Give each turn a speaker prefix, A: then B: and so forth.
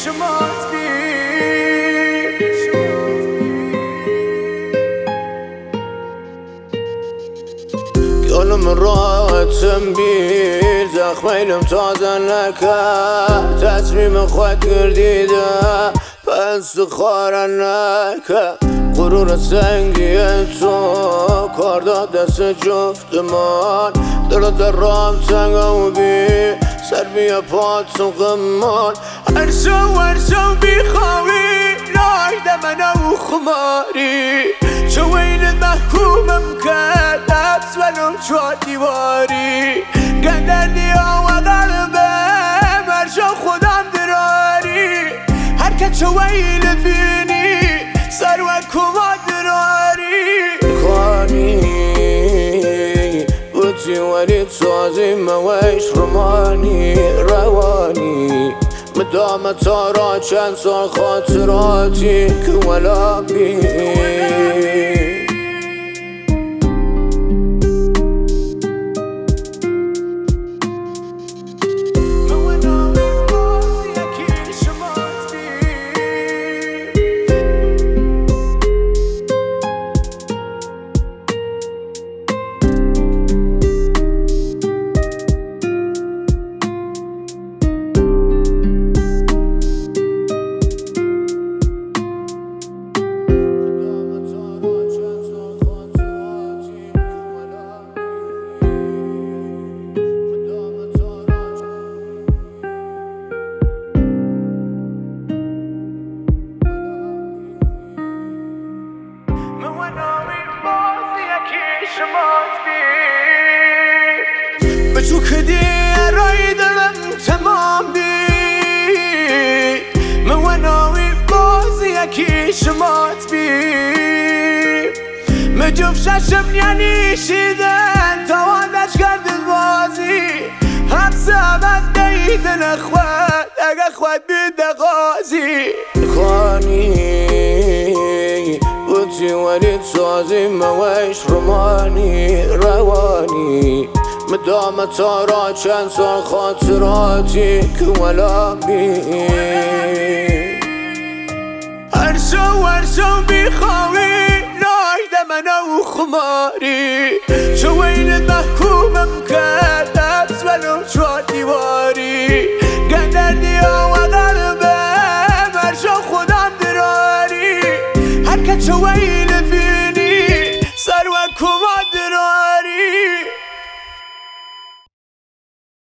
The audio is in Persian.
A: شمات بی گلم راحتم بیر زخمینم تازه نکرد تصمیم خود گردیده پس خواره نکرد غرور سنگی تو کار داد دست جفتمان دل رام تنگم بی سر بیا پات و غمان هرشو بیخواهی نایده من و خماری شوین محکومم کرد حبس ولو چوار دیواری گندردی و قلبم هرشو خودم دراری هرکت شوین بینی سر و کما دراری کانی بودی ولی تازی مویش رمانی روانی مدام تارا چند سال خاطراتی که ولا بی بچو کدی رای دلم تمام بی مواناوی بازی یکی شمات بی مجوف ششم یعنی شیدن توانش کرد بازی حبس عمد دیدن اخوات اگه خواد بیده غازی خانی بودی ولی تازی مویش رمانی روانی مدام تارا چند سال خاطراتی که ولا بی هرشو بیخواهی نایده من و خماری شوین محکومم کرد حبس ولو چوار دیوار